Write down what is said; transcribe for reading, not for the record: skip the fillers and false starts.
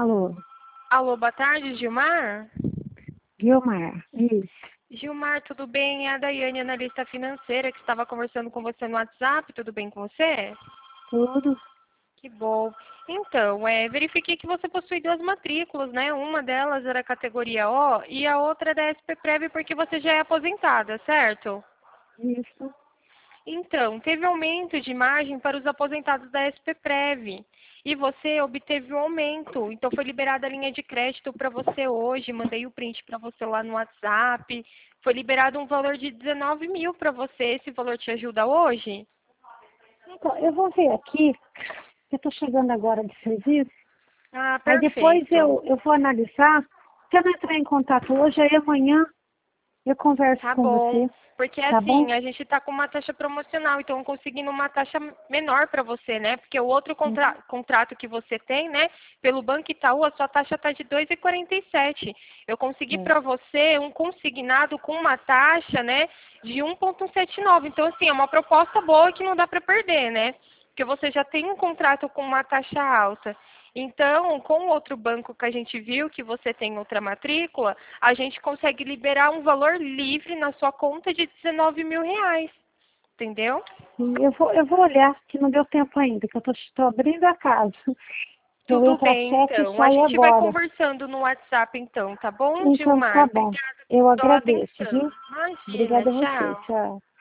Alô, Alô, boa tarde, Gilmar? Guilmar, isso, Gilmar, tudo bem? É a Daiane, analista financeira, que estava conversando com você no WhatsApp. Tudo bem com você? tudo. Que bom. Então, verifiquei que você possui duas matrículas, né? Uma delas era a categoria O e a outra é da SPPrev porque você já é aposentada, certo? Isso. Então, teve aumento de margem para os aposentados da SPPrev. E você obteve um aumento. Então, foi liberada a linha de crédito para você hoje. Mandei o print para você lá no WhatsApp. Foi liberado um valor de 19 mil para você. Esse valor te ajuda hoje? Então, eu vou ver aqui, eu estou chegando agora de serviço, Ah, aí depois perfeito. eu vou analisar. Se eu não entrar em contato hoje, aí amanhã eu converso Tá com bom. você, Porque tá bom? assim, a gente está com uma taxa promocional, então conseguindo uma taxa menor para você, né? Porque o outro Uhum. contrato que você tem, né? Pelo Banco Itaú, a sua taxa está de 2,47. Eu consegui É. para você um consignado com uma taxa, né? De 1,179. Então, assim, é uma proposta boa que não dá para perder, né? Porque você já tem um contrato com uma taxa alta. Então, com o outro banco que a gente viu, que você tem outra matrícula, a gente consegue liberar um valor livre na sua conta de 19 mil reais. Entendeu? E eu vou olhar, que não deu tempo ainda, que eu estou abrindo a casa. Eu Tudo entro às bem, 7 e então. A saio gente vai agora. conversando no WhatsApp, então, tá bom, Então tá Gilmar? bom. Obrigada Eu pela agradeço, atenção. viu? Imagina, Obrigada a você. tchau. Tchau.